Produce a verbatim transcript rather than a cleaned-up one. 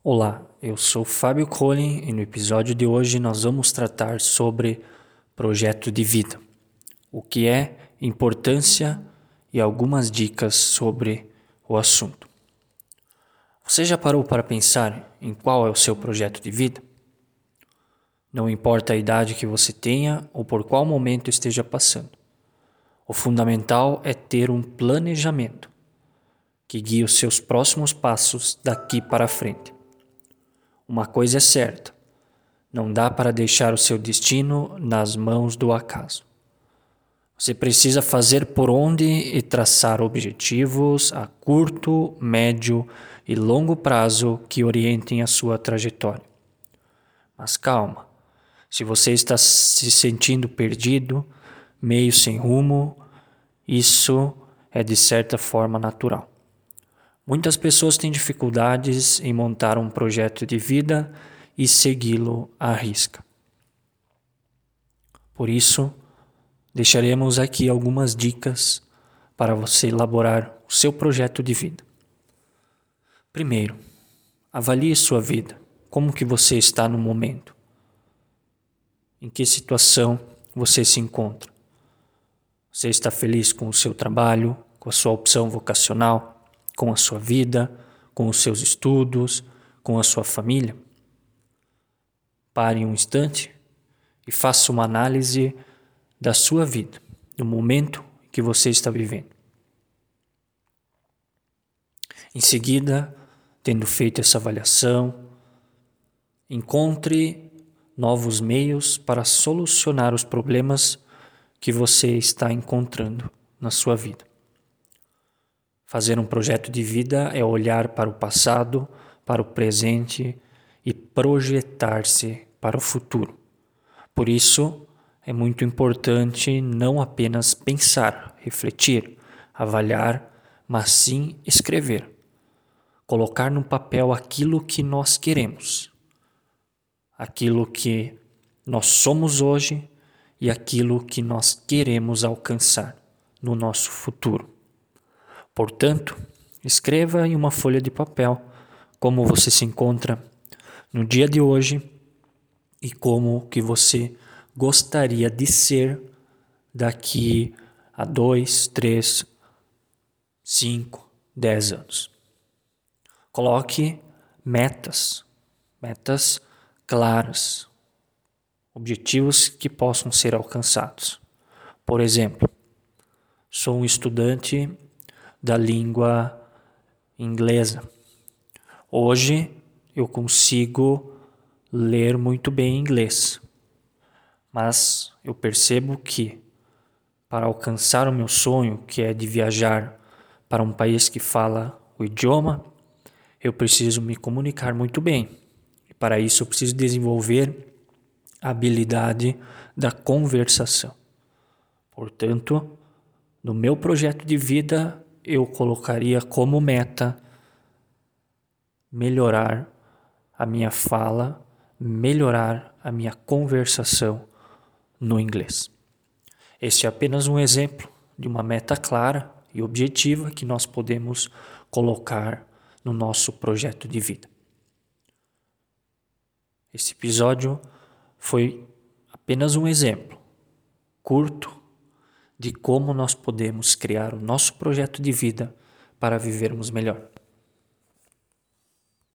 Olá, eu sou Fábio Collin e no episódio de hoje nós vamos tratar sobre projeto de vida, o que é, importância e algumas dicas sobre o assunto. Você já parou para pensar em qual é o seu projeto de vida? Não importa a idade que você tenha ou por qual momento esteja passando. O fundamental é ter um planejamento que guie os seus próximos passos daqui para frente. Uma coisa é certa, não dá para deixar o seu destino nas mãos do acaso. Você precisa fazer por onde e traçar objetivos a curto, médio e longo prazo que orientem a sua trajetória. Mas calma, se você está se sentindo perdido, meio sem rumo, isso é de certa forma natural. Muitas pessoas têm dificuldades em montar um projeto de vida e segui-lo à risca. Por isso, deixaremos aqui algumas dicas para você elaborar o seu projeto de vida. Primeiro, avalie sua vida. Como que você está no momento? Em que situação você se encontra? Você está feliz com o seu trabalho, com a sua opção vocacional? Com a sua vida, com os seus estudos, com a sua família? Pare um instante e faça uma análise da sua vida, do momento que você está vivendo. Em seguida, tendo feito essa avaliação, encontre novos meios para solucionar os problemas que você está encontrando na sua vida. Fazer um projeto de vida é olhar para o passado, para o presente e projetar-se para o futuro. Por isso, é muito importante não apenas pensar, refletir, avaliar, mas sim escrever. Colocar no papel aquilo que nós queremos, aquilo que nós somos hoje e aquilo que nós queremos alcançar no nosso futuro. Portanto, escreva em uma folha de papel como você se encontra no dia de hoje e como que você gostaria de ser daqui a dois, três, cinco, dez anos. Coloque metas, metas claras, objetivos que possam ser alcançados. Por exemplo, sou um estudante da língua inglesa. Hoje eu consigo ler muito bem inglês, mas eu percebo que para alcançar o meu sonho, que é de viajar para um país que fala o idioma, eu preciso me comunicar muito bem. E para isso eu preciso desenvolver a habilidade da conversação. Portanto, no meu projeto de vida, eu colocaria como meta melhorar a minha fala, melhorar a minha conversação no inglês. Este é apenas um exemplo de uma meta clara e objetiva que nós podemos colocar no nosso projeto de vida. Esse episódio foi apenas um exemplo curto de como nós podemos criar o nosso projeto de vida para vivermos melhor.